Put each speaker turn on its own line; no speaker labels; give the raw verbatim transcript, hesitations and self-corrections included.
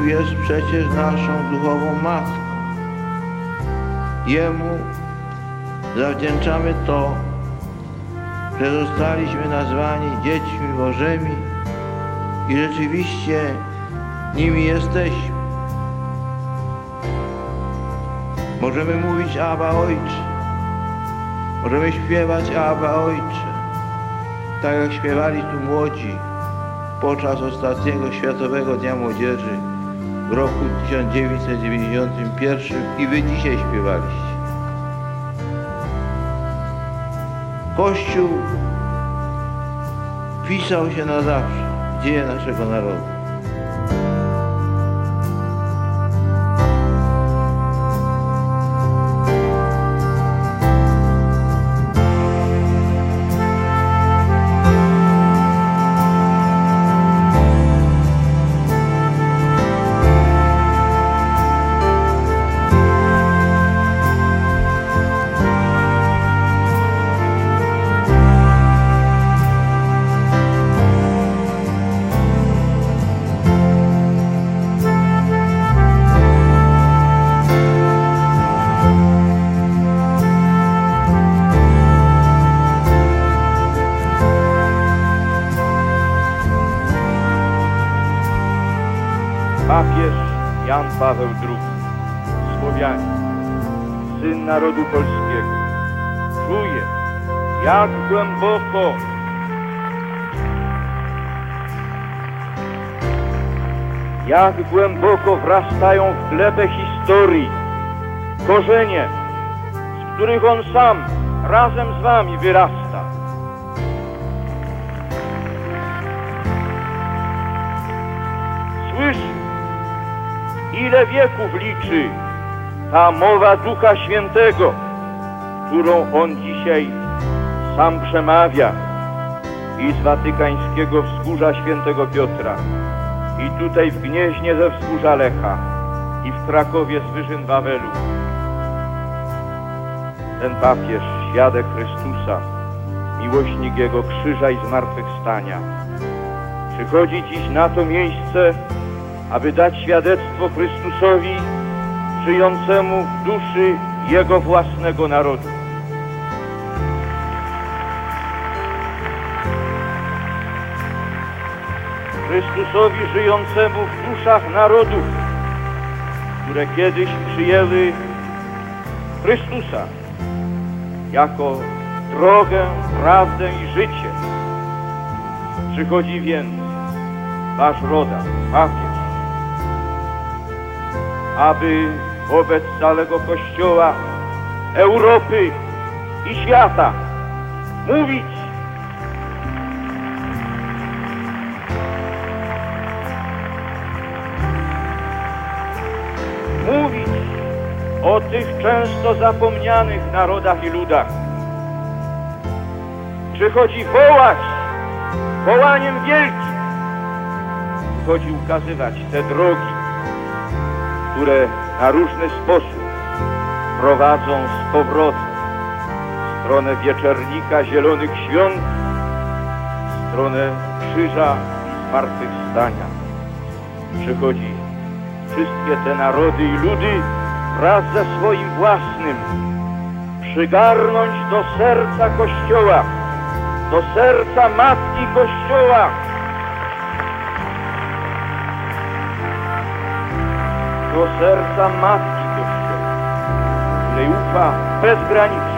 Kościół jest przecież naszą duchową matką. Jemu zawdzięczamy to, że zostaliśmy nazwani dziećmi Bożymi i rzeczywiście nimi jesteśmy. Możemy mówić Abba Ojcze, możemy śpiewać Abba Ojcze, tak jak śpiewali tu młodzi podczas ostatniego Światowego Dnia Młodzieży w roku tysiąc dziewięćset dziewięćdziesiątym pierwszym i wy dzisiaj śpiewaliście. Kościół wpisał się na zawsze w dzieje naszego narodu.
Papież Jan Paweł drugi, Słowianin, syn narodu polskiego, czuje, jak głęboko jak głęboko wrastają w glebę historii korzenie, z których on sam razem z wami wyrasta. Słyszy, ile wieków liczy ta mowa Ducha Świętego, którą on dzisiaj sam przemawia i z watykańskiego wzgórza świętego Piotra, i tutaj w Gnieźnie ze wzgórza Lecha, i w Krakowie z wyżyn Wawelu. Ten papież, świadek Chrystusa, miłośnik Jego krzyża i zmartwychwstania, przychodzi dziś na to miejsce, aby dać świadectwo Chrystusowi, żyjącemu w duszy Jego własnego narodu. Chrystusowi żyjącemu w duszach narodów, które kiedyś przyjęły Chrystusa jako drogę, prawdę i życie. Przychodzi więc wasz rodak, papież, aby wobec całego Kościoła, Europy i świata mówić: mówić o tych często zapomnianych narodach i ludach. Przychodzi wołać wołaniem wielkim. Przychodzi ukazywać te drogi, które na różny sposób prowadzą z powrotem w stronę wieczernika zielonych świąt, w stronę krzyża i zmartwychwstania. Przychodzi wszystkie te narody i ludy wraz ze swoim własnym przygarnąć do serca Kościoła, do serca Matki Kościoła, do serca Matki Kościoła, której ufa bezgranicznie.